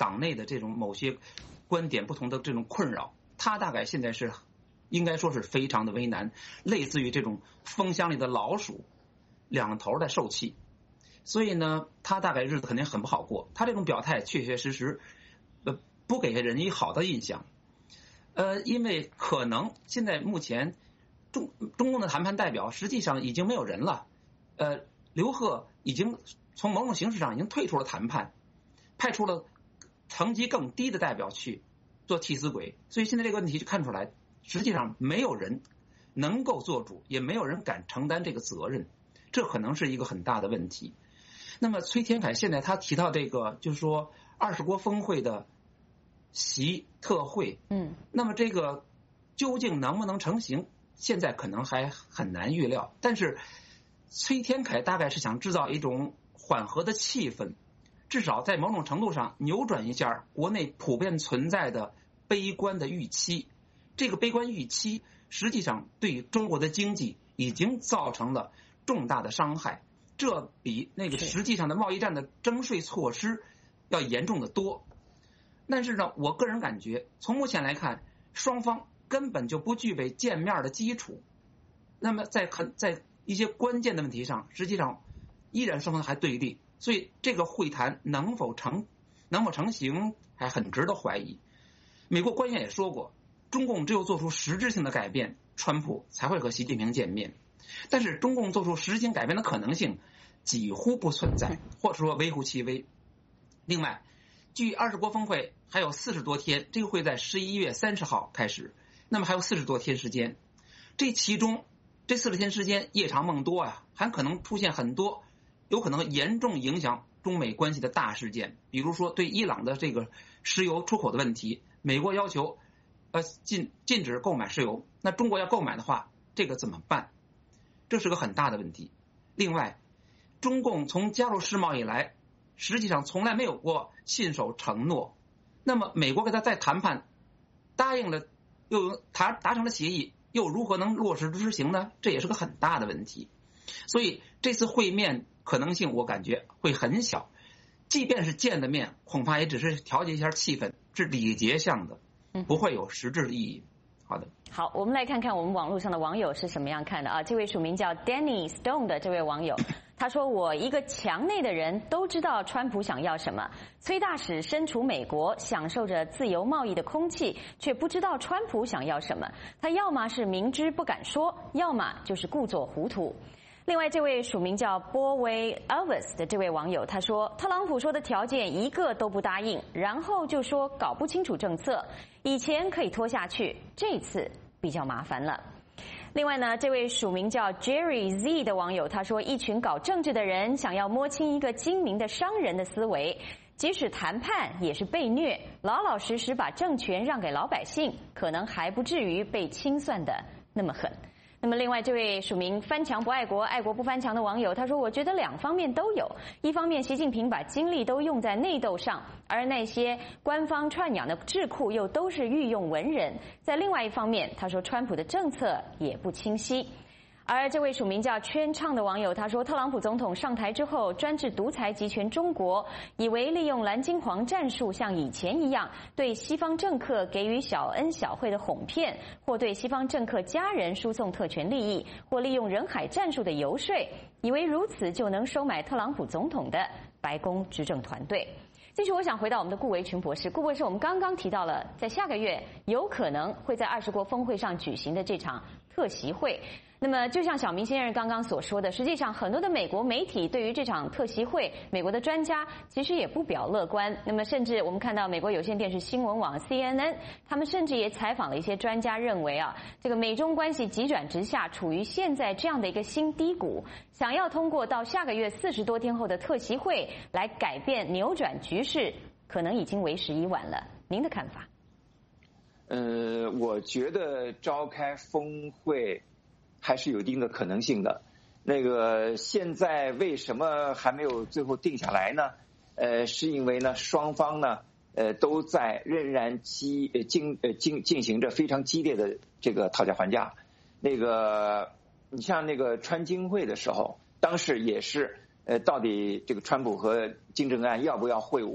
党内的这种某些观点不同的这种困扰，他大概现在是应该说是非常的为难，类似于这种蜂箱里的老鼠，两头在受气。所以呢，他大概日子肯定很不好过。他这种表态确确实实，不给人以好的印象。因为可能现在目前中共的谈判代表实际上已经没有人了。刘鹤已经从某种形式上已经退出了谈判，派出了层级更低的代表去做替死鬼。所以现在这个问题就看出来，实际上没有人能够做主，也没有人敢承担这个责任，这可能是一个很大的问题。那么崔天凯现在他提到这个，就是说20国峰会的习特会，那么这个究竟能不能成型，现在可能还很难预料。但是崔天凯大概是想制造一种缓和的气氛，至少在某种程度上扭转一下国内普遍存在的悲观的预期。这个悲观预期实际上对中国的经济已经造成了重大的伤害，这比那个实际上的贸易战的征税措施要严重的多。但是呢，我个人感觉从目前来看，双方根本就不具备见面的基础。那么在一些关键的问题上，实际上依然双方还对立，所以这个会谈能否成型还很值得怀疑。美国官员也说过，中共只有做出实质性的改变，川普才会和习近平见面。但是中共做出实质性改变的可能性几乎不存在，或者说微乎其微。另外，距20国峰会还有40多天，这个会在11月30号开始，那么还有40多天时间。这其中这40天时间夜长梦多啊，还可能出现很多有可能严重影响中美关系的大事件，比如说对伊朗的这个石油出口的问题，美国要求禁止购买石油，那中国要购买的话，这个怎么办？这是个很大的问题。另外，中共从加入世贸以来，实际上从来没有过信守承诺。那么美国跟他在谈判答应了，又达成了协议，又如何能落实执行呢？这也是个很大的问题。所以这次会面可能性我感觉会很小，即便是见的面，恐怕也只是调节一下气氛，是礼节上的，不会有实质的意义。好的， 好，我们来看看我们网络上的网友是什么样看的啊。这位署名叫 Danny Stone 的这位网友，他说：“我一个墙内的人都知道川普想要什么。崔大使身处美国，享受着自由贸易的空气，却不知道川普想要什么。他要么是明知不敢说，要么就是故作糊涂。”另外，这位署名叫 Boyway Elvis 的这位网友，他说：“特朗普说的条件一个都不答应，然后就说搞不清楚政策，以前可以拖下去，这次比较麻烦了。”另外呢，这位署名叫 Jerry Z 的网友，他说：“一群搞政治的人想要摸清一个精明的商人的思维，即使谈判也是被虐，老老实实把政权让给老百姓，可能还不至于被清算的那么狠。”那么另外这位署名翻墙不爱国爱国不翻墙的网友，他说：“我觉得两方面都有，一方面习近平把精力都用在内斗上，而那些官方串养的智库又都是御用文人，在另外一方面，他说川普的政策也不清晰。”而这位署名叫圈唱的网友，他说：“特朗普总统上台之后，专制独裁集权中国，以为利用蓝金黄战术像以前一样，对西方政客给予小恩小惠的哄骗，或对西方政客家人输送特权利益，或利用人海战术的游说，以为如此就能收买特朗普总统的白宫执政团队。”继续，我想回到我们的顾维群博士。顾博士，我们刚刚提到了，在下个月有可能会在20国峰会上举行的这场特席会。那么，就像小明先生刚刚所说的，实际上很多的美国媒体对于这场特席会，美国的专家其实也不表乐观。那么，甚至我们看到美国有线电视新闻网 CNN， 他们甚至也采访了一些专家，认为这个美中关系急转直下，处于现在这样的一个新低谷，想要通过到下个月40多天后的特席会来改变扭转局势，可能已经为时已晚了。您的看法？ 我觉得召开峰会还是有一定的可能性的。那个现在为什么还没有最后定下来呢？是因为呢双方呢都在仍然进行着非常激烈的这个讨价还价。那个你像那个川金会的时候，当时也是到底这个川普和金正恩要不要会晤？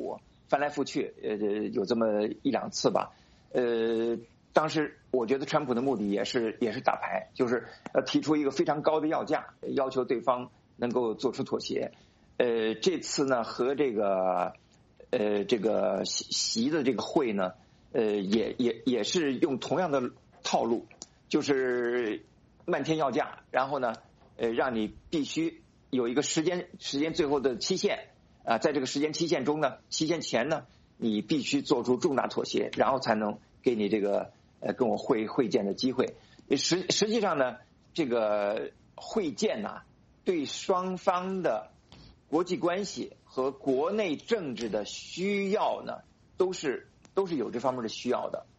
翻来覆去，有这么一两次吧。当时我觉得川普的目的也是打牌，就是提出一个非常高的要价，要求对方能够做出妥协。这次呢和这个习的这个会呢，也是用同样的套路，就是漫天要价，然后呢，让你必须有一个时间最后的期限啊，在这个时间期限中呢，期限前呢，你必须做出重大妥协，然后才能给你这个跟我会见的机会。实际上呢，这个会见呢，对双方的国际关系和国内政治的需要呢，都是有这方面的需要的。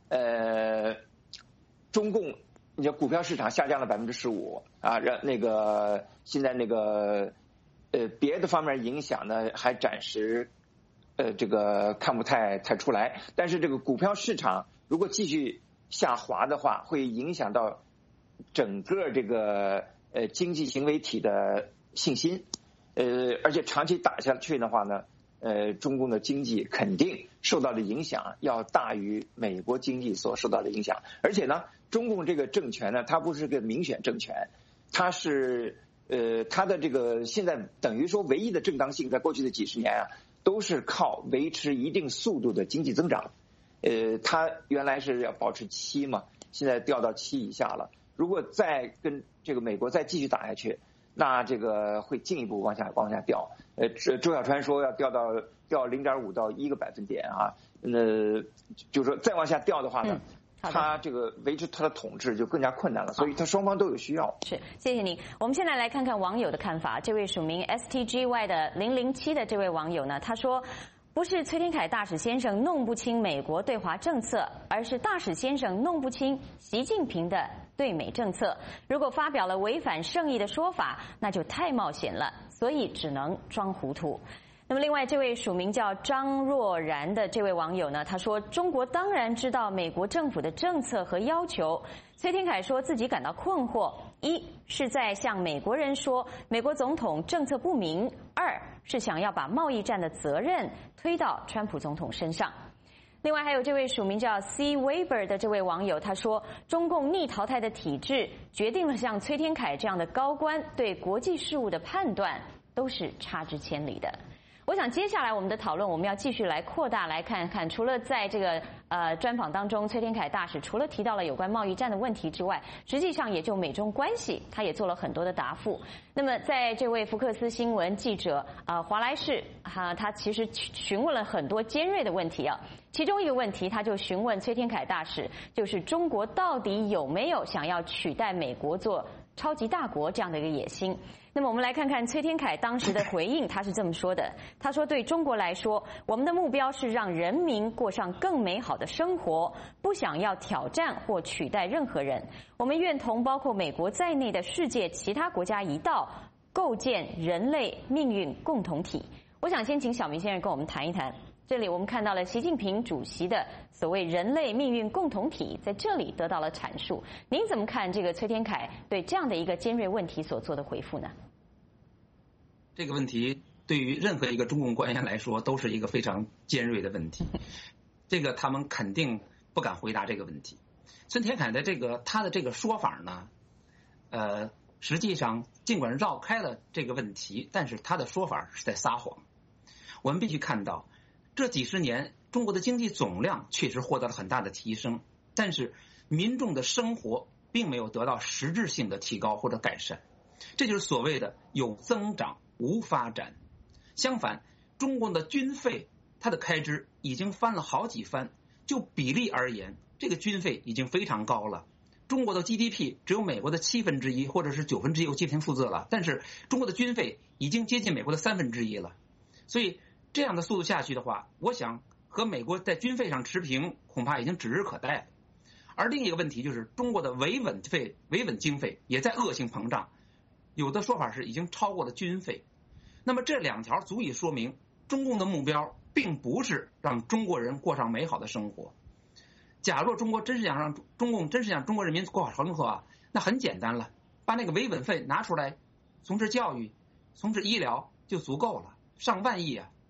中共你看股票市场下降了15%啊，让那个现在那个别的方面影响呢，还暂时这个看不太出来。但是这个股票市场如果继续下滑的话，会影响到整个这个经济行为体的信心。而且长期打下去的话呢，中共的经济肯定受到的影响要大于美国经济所受到的影响。而且呢，中共这个政权呢，它不是个民选政权，它是它的这个现在等于说唯一的正当性，在过去的几十年啊，都是靠维持一定速度的经济增长。它原来是要保持7嘛，现在掉到7以下了。如果再跟这个美国再继续打下去，那这个会进一步往下掉。周小川说要掉 0.5到1个百分点啊，就是说再往下掉的话呢，他这个维持他的统治就更加困难了，所以他双方都有需要。 是，谢谢您。我们现在来看看网友的看法。这位署名 STGY 的007的这位网友呢，他说，不是崔天凯大使先生弄不清美国对华政策，而是大使先生弄不清习近平的对美政策。如果发表了违反圣意的说法，那就太冒险了，所以只能装糊涂。那么另外这位署名叫张若然的这位网友呢，他说，中国当然知道美国政府的政策和要求。崔天凯说自己感到困惑，一是在向美国人说美国总统政策不明，二是想要把贸易战的责任推到川普总统身上。另外还有这位署名叫 C Weber 的这位网友，他说，中共逆淘汰的体制决定了像崔天凯这样的高官对国际事务的判断都是差之千里的。我想接下来我们的讨论，我们要继续来扩大来看看，除了在这个专访当中，崔天凯大使除了提到了有关贸易战的问题之外，实际上也就美中关系，他也做了很多的答复。那么在这位福克斯新闻记者华莱士他其实询问了很多尖锐的问题啊。其中一个问题，他就询问崔天凯大使，就是中国到底有没有想要取代美国做超级大国这样的一个野心。那么我们来看看崔天凯当时的回应，他是这么说的，他说，对中国来说，我们的目标是让人民过上更美好的生活，不想要挑战或取代任何人。我们愿同包括美国在内的世界其他国家一道，构建人类命运共同体。我想先请小明先生跟我们谈一谈，这里我们看到了习近平主席的所谓人类命运共同体在这里得到了阐述。您怎么看这个崔天凯对这样的一个尖锐问题所做的回复呢？ 这个问题对于任何一个中共官员来说都是一个非常尖锐的问题，这个他们肯定不敢回答这个问题。孙天凯的他的这个说法呢，实际上尽管绕开了这个问题，但是他的说法是在撒谎。我们必须看到，这几十年中国的经济总量确实获得了很大的提升，但是民众的生活并没有得到实质性的提高或者改善，这就是所谓的有增长无发展。相反，中国的军费它的开支已经翻了好几番，就比例而言，这个军费已经非常高了。中国的 GDP 只有美国的1/7或者是1/9，我记不清数字了，但是中国的军费已经接近美国的1/3了。所以这样的速度下去的话，我想和美国在军费上持平恐怕已经指日可待了。而另一个问题就是中国的维稳经费也在恶性膨胀，有的说法是已经超过了军费。那么这两条足以说明中共的目标并不是让中国人过上美好的生活。假若中共真是想让中国人民过好生活啊，那很简单了，把那个维稳费拿出来从事教育从事医疗就足够了，上万亿啊。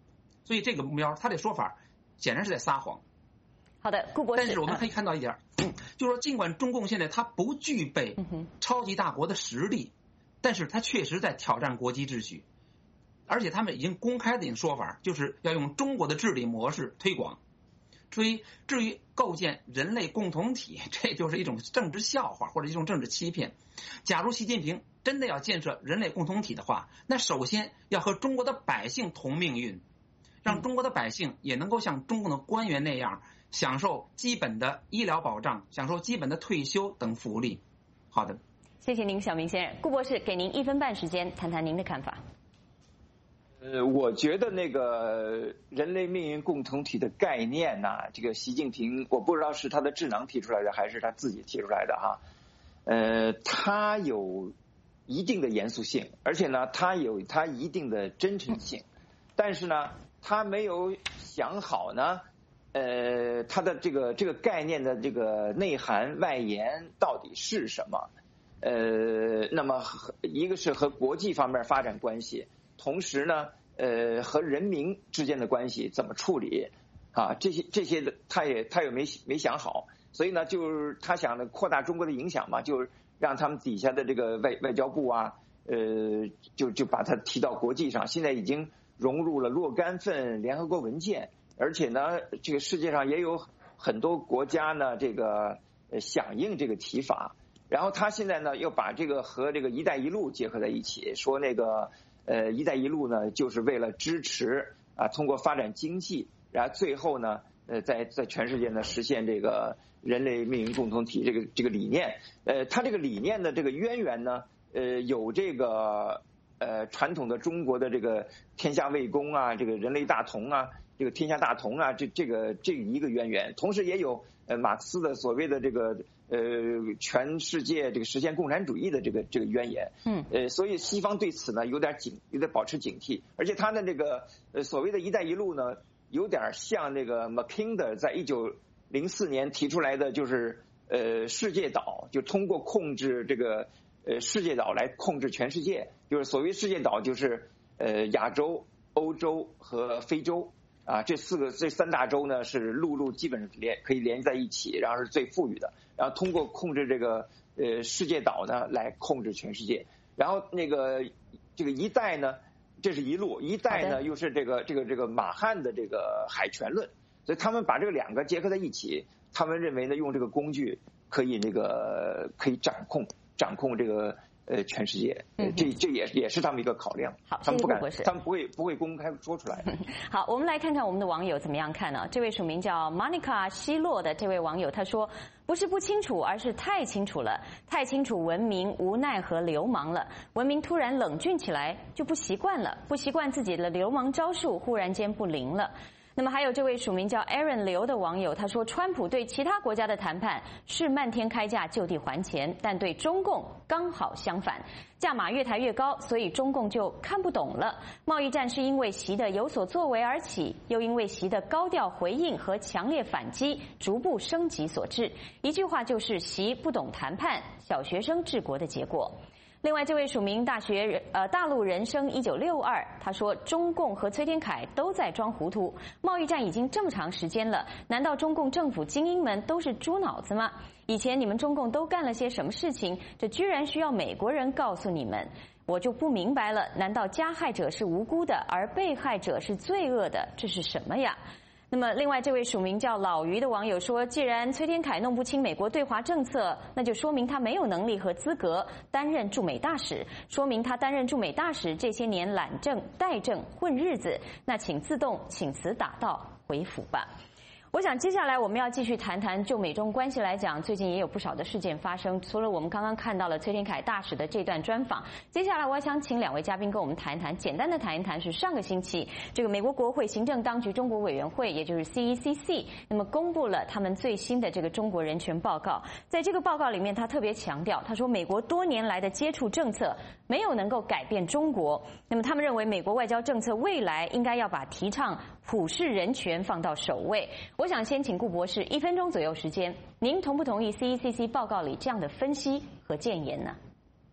所以这个目标，他这说法显然是在撒谎。 好的，顾博士。 但是我们可以看到一点，就是说，尽管中共现在它不具备超级大国的实力，但是它确实在挑战国际秩序，而且他们已经公开的一种说法，就是要用中国的治理模式推广。至于构建人类共同体，这就是一种政治笑话或者一种政治欺骗。假如习近平真的要建设人类共同体的话，那首先要和中国的百姓同命运，让中国的百姓也能够像中共的官员那样享受基本的医疗保障，享受基本的退休等福利。好的， 谢谢您，小明先生。顾博士，给您1分半时间谈谈您的看法。 我觉得那个人类命运共同体的概念呢，这个习近平我不知道是他的智囊提出来的还是他自己提出来的哈，他有一定的严肃性，而且呢，他有他一定的真诚性，但是呢，他没有想好呢，他的这个概念的这个内涵外延到底是什么？那么一个是和国际方面发展关系。同时呢，和人民之间的关系怎么处理啊？这些的他也没想好，所以呢，就是他想扩大中国的影响嘛，就让他们底下的这个外交部啊，就把它提到国际上，现在已经融入了若干份联合国文件，而且呢，这个世界上也有很多国家呢，这个响应这个提法，然后他现在呢又把这个和这个“一带一路”结合在一起，说那个。一带一路呢，就是为了支持啊，通过发展经济，然后最后呢，在全世界呢实现这个人类命运共同体这个理念。它这个理念的这个渊源呢，有这个传统的中国的这个天下为公啊，这个人类大同啊，这个天下大同啊，这一个渊源，同时也有马克思的所谓的这个全世界这个实现共产主义的这个渊源。所以西方对此呢有点保持警惕，而且他的这个所谓的一带一路呢，有点像那个 Mackinder 在1904年提出来的，就是世界岛，就通过控制这个世界岛来控制全世界，就是所谓世界岛就是亚洲、欧洲和非洲啊，这3大洲呢是陆基本可以连在一起，然后是最富裕的，然后通过控制这个世界岛呢来控制全世界，然后这个一带呢，这是一路，一带呢又是这个马汉的这个海权论，所以他们把这两个结合在一起，他们认为呢用这个工具可以掌控这个全世界，这也是他们一个考量。 好， 他们不敢， 谢谢顾博士， 他们不会公开说出来。 好，我们来看看我们的网友怎么样看呢？这位署名叫 Monica 希洛的这位网友他说，不是不清楚，而是太清楚了，太清楚文明无奈和流氓了。文明突然冷峻起来，就不习惯了，不习惯自己的流氓招数忽然间不灵了。那么还有这位署名叫 Aaron 刘的网友，他说，川普对其他国家的谈判是漫天开价就地还钱，但对中共刚好相反，价码越抬越高，所以中共就看不懂了。贸易战是因为习的有所作为而起，又因为习的高调回应和强烈反击逐步升级所致。一句话就是习不懂谈判，小学生治国的结果。另外，这位署名大陆人生1962，他说，中共和崔天凯都在装糊涂，贸易战已经这么长时间了，难道中共政府精英们都是猪脑子吗？以前你们中共都干了些什么事情？这居然需要美国人告诉你们？我就不明白了，难道加害者是无辜的，而被害者是罪恶的？这是什么呀？那么，另外这位署名叫老于的网友说，既然崔天凯弄不清美国对华政策，那就说明他没有能力和资格担任驻美大使，说明他担任驻美大使这些年懒政怠政混日子，那请自动请辞打道回府吧。我想接下来我们要继续谈谈，就美中关系来讲，最近也有不少的事件发生。除了我们刚刚看到了崔天凯大使的这段专访，接下来我想请2位嘉宾跟我们谈一谈，简单的谈一谈是上个星期这个美国国会行政当局中国委员会，也就是 CECC， 那么公布了他们最新的这个中国人权报告。在这个报告里面，他特别强调，他说美国多年来的接触政策没有能够改变中国，那么他们认为美国外交政策未来应该要把提倡普世人权放到首位。我想先请顾博士1分钟左右时间，您同不同意 CECC 报告里这样的分析和建言呢？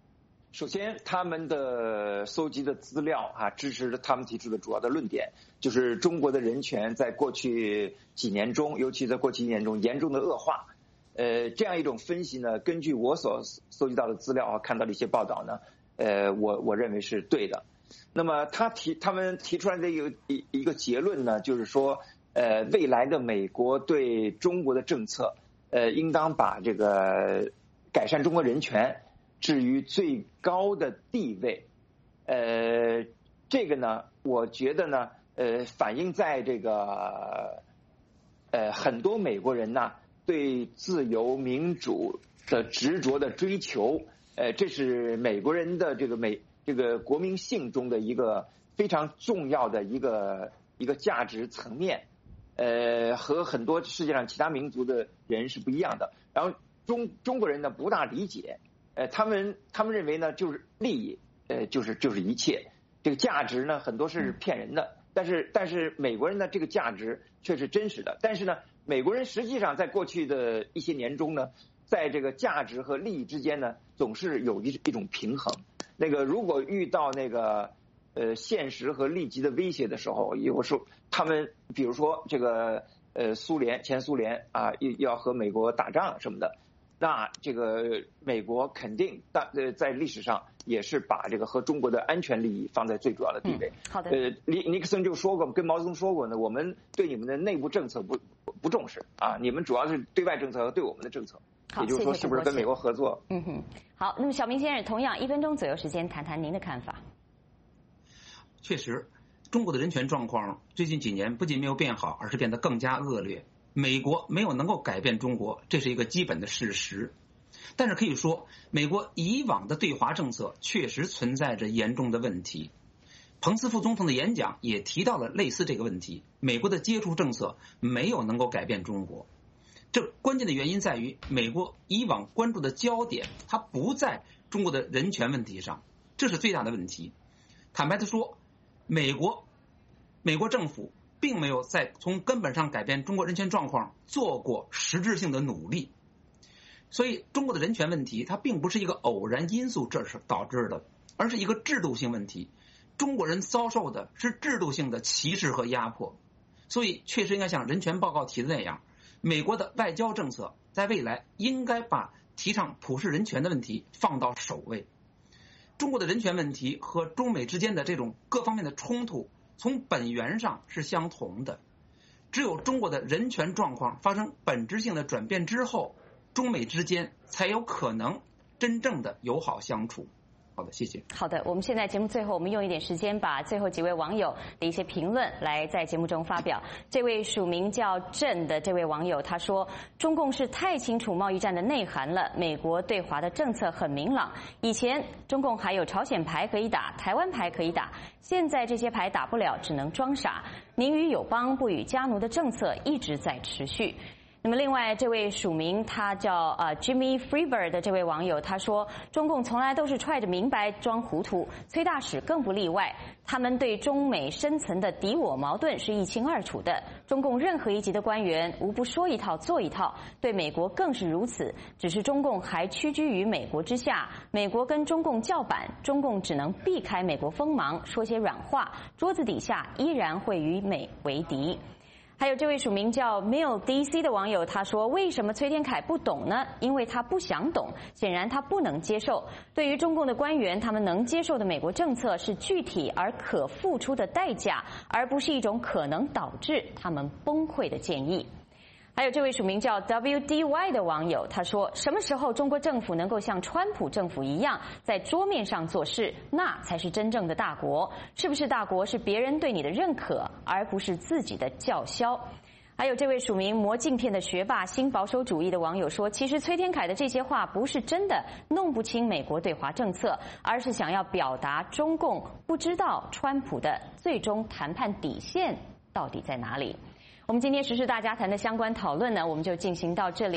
首先，他们的搜集的资料支持他们提出的主要的论点，就是中国的人权在过去几年中，尤其在过去1年中严重的恶化。这样一种分析呢，根据我所搜集到的资料看到的一些报道呢，我认为是对的。那么他们提出来的一个结论呢，就是说，未来的美国对中国的政策，应当把这个改善中国人权置于最高的地位。这个呢，我觉得呢，反映在这个很多美国人呢对自由民主的执着的追求，这是美国人的这个国民性中的一个非常重要的一个价值层面，和很多世界上其他民族的人是不一样的。然后中国人呢不大理解，他们认为呢就是利益，就是一切，这个价值呢很多是骗人的。但是美国人呢这个价值却是真实的。但是呢，美国人实际上在过去的一些年中呢，在这个价值和利益之间呢，总是有一种平衡。那个如果遇到那个现实和立即的威胁的时候，有时候他们比如说这个前苏联要和美国打仗什么的，那这个美国肯定在历史上也是把这个和中国的安全利益放在最主要的地位。 好的。 尼克森就说过，跟毛泽东说过呢，我们对你们的内部政策不重视你们主要是对外政策和对我们的政策。也就是说，是不是跟美国合作？ 好，那么小明先生，同样1分钟左右时间，谈谈您的看法。 确实，中国的人权状况最近几年不仅没有变好，而是变得更加恶劣。美国没有能够改变中国，这是一个基本的事实。但是可以说，美国以往的对华政策确实存在着严重的问题。彭斯副总统的演讲也提到了类似这个问题，美国的接触政策没有能够改变中国。这关键的原因在于，美国以往关注的焦点它不在中国的人权问题上，这是最大的问题。坦白地说，美国政府并没有在从根本上改变中国人权状况做过实质性的努力。所以中国的人权问题它并不是一个偶然因素这是导致的，而是一个制度性问题。中国人遭受的是制度性的歧视和压迫。所以确实应该像人权报告提的那样，美国的外交政策在未来应该把提倡普世人权的问题放到首位。中国的人权问题和中美之间的这种各方面的冲突从本源上是相同的。只有中国的人权状况发生本质性的转变之后，中美之间才有可能真正的友好相处。好的，谢谢。 好的，我们现在节目最后，我们用一点时间把最后几位网友的一些评论来在节目中发表。这位署名叫郑的这位网友他说，中共是太清楚贸易战的内涵了，美国对华的政策很明朗，以前中共还有朝鲜牌可以打，台湾牌可以打，现在这些牌打不了，只能装傻，宁与友邦不与家奴的政策一直在持续。那么另外这位署名他叫Jimmy Freeber 的这位网友他说，中共从来都是揣着明白装糊涂，崔大使更不例外，他们对中美深层的敌我矛盾是一清二楚的，中共任何一级的官员无不说一套做一套，对美国更是如此，只是中共还屈居于美国之下，美国跟中共叫板，中共只能避开美国锋芒，说些软话，桌子底下依然会与美为敌。还有这位署名叫 Mill DC 的网友他说，为什么崔天凯不懂呢？因为他不想懂，显然他不能接受。对于中共的官员，他们能接受的美国政策是具体而可付出的代价，而不是一种可能导致他们崩溃的建议。还有这位署名叫 WDY 的网友他说，什么时候中国政府能够像川普政府一样在桌面上做事，那才是真正的大国。是不是大国是别人对你的认可，而不是自己的叫嚣。还有这位署名磨镜片的学霸新保守主义的网友说，其实崔天凯的这些话不是真的弄不清美国对华政策，而是想要表达中共不知道川普的最终谈判底线到底在哪里。我们今天时事大家谈的相关讨论呢，我们就进行到这里。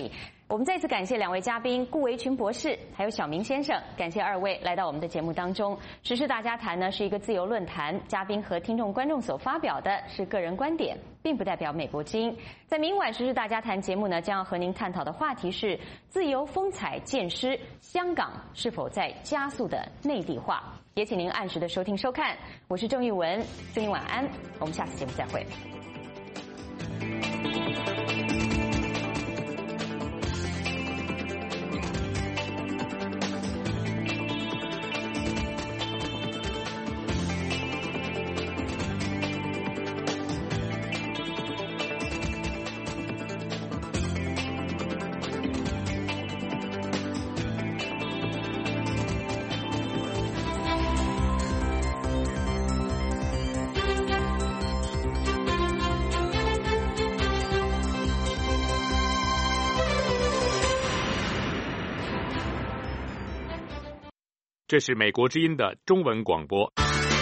我们再次感谢两位嘉宾顾维群博士还有小明先生，感谢二位来到我们的节目当中。时事大家谈呢是一个自由论坛，嘉宾和听众观众所发表的是个人观点，并不代表美国之音。在明晚时事大家谈节目呢，将要和您探讨的话题是自由风采渐失，香港是否在加速的内地化？也请您按时的收听收看。我是郑玉文，祝您晚安，我们下次节目再会。 这是美国之音的中文广播。